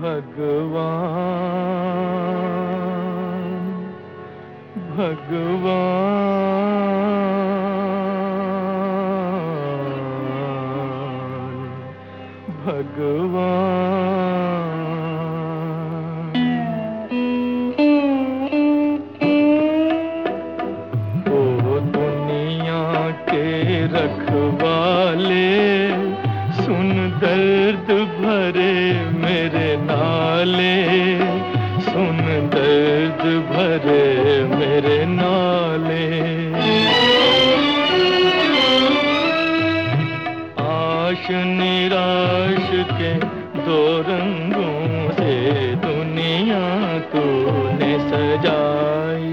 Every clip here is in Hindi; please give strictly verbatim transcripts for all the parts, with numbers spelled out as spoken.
भगवान भगवान भगवान ओ दुनिया के रखवाले, सुन दर्द भरे मेरे नाले, सुन दर्द भरे मेरे नाले। आश निराश के दो रंगों से दुनिया तूने सजाई,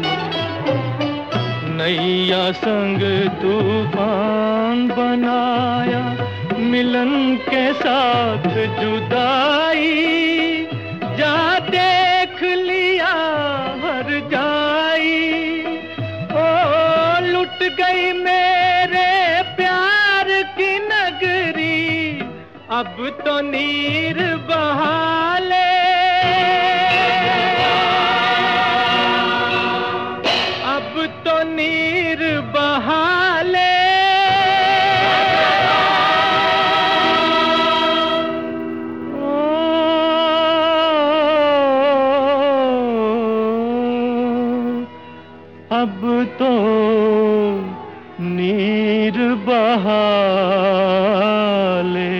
नैया संग तूफान बनाया, मिलन के साथ जुदाई। जा देख लिया हर जाई, ओ लुट गई मेरे प्यार की नगरी, अब तो नीर बहाले, अब तो नीर बहाले। अब तो नीर बहाले।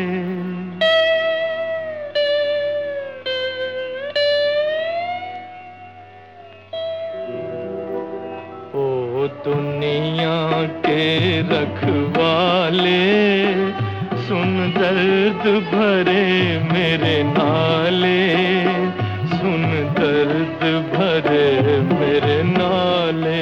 ओ दुनिया के रखवाले, सुन दर्द भरे मेरे नाले, सुन दर्द भरे मेरे नाले।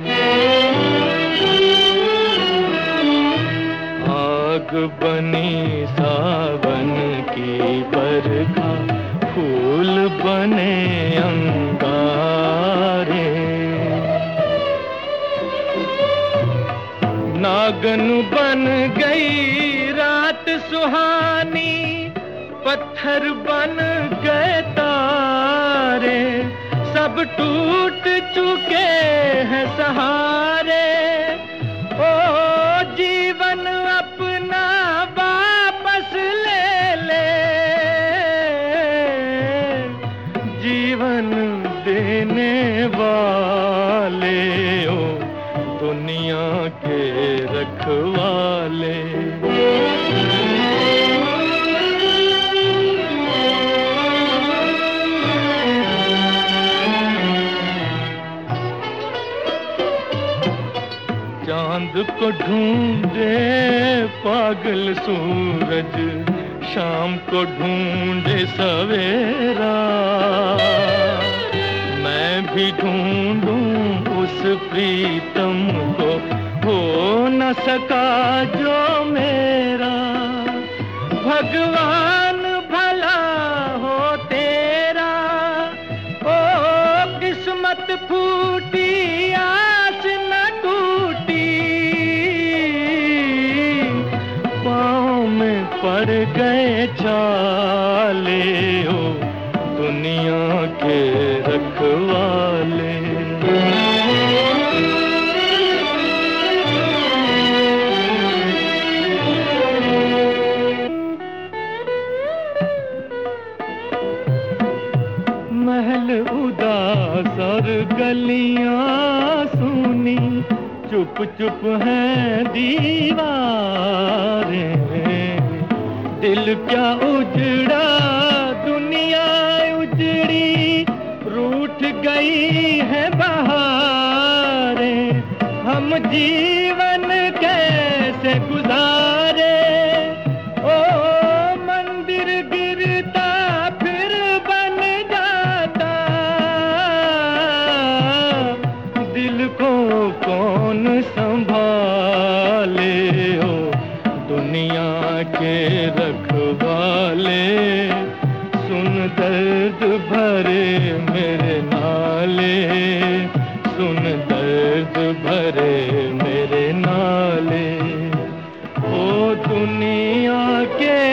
आग बनी सावन की बरखा, फूल बने अंगारे, नागन बन गई रात सुहानी, पत्थर बन गए तारे, सब टूट चुके हैं सहारे। ओ जीवन अपना वापस ले ले, जीवन देने वाले, ओ दुनिया के रखवाले। चांद को ढूंढे पागल सूरज, शाम को ढूंढे सवेरा, मैं भी ढूंढूं उस प्रीतम को, हो न सका जो मेरा। भगवान भला हो तेरा, ओ किस्मत फूटी आस न टूटी, पाँव में पड़ गए छाले, ओ दुनिया के रखवाले। महल उदास और गलियां सूनी, चुप चुप हैं दीवारें, दिल क्या उजड़ा दुनिया उजड़ी, रूठ गई है बहारें, हम जीवन कैसे गुजारे। ओ मंदिर गिरता फिर बन जाता, दिल को कौन संभाले, ओ दुनिया के रखवाले, सुन दर्द भरे मेरे नाले, सुन दर्द भरे मेरे नाले। ओ दुनिया के